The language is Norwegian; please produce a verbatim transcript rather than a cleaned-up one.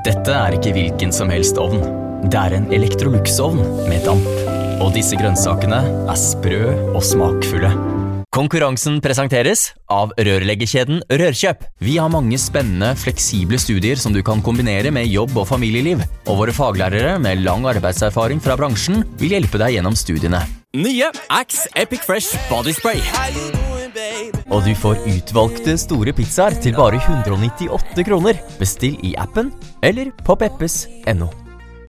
Dette er ikke hvilken som helst ovn. Det er en Electrolux-ovn med damp. Og disse grønnsakene er sprø og smakfulle. Konkurransen presenteres av rørleggerkjeden Rørkjøp. Vi har mange spennende, fleksible studier som du kan kombinere med jobb og familieliv. Og våre faglærere med lang arbeidserfaring fra bransjen vil hjelpe deg gjennom studiene. Nye Axe Epic Fresh Body Spray. Og du får utvalgte store pizzaer til bare hundre og nittiåtte kroner. Bestill i appen eller på peppes punktum no.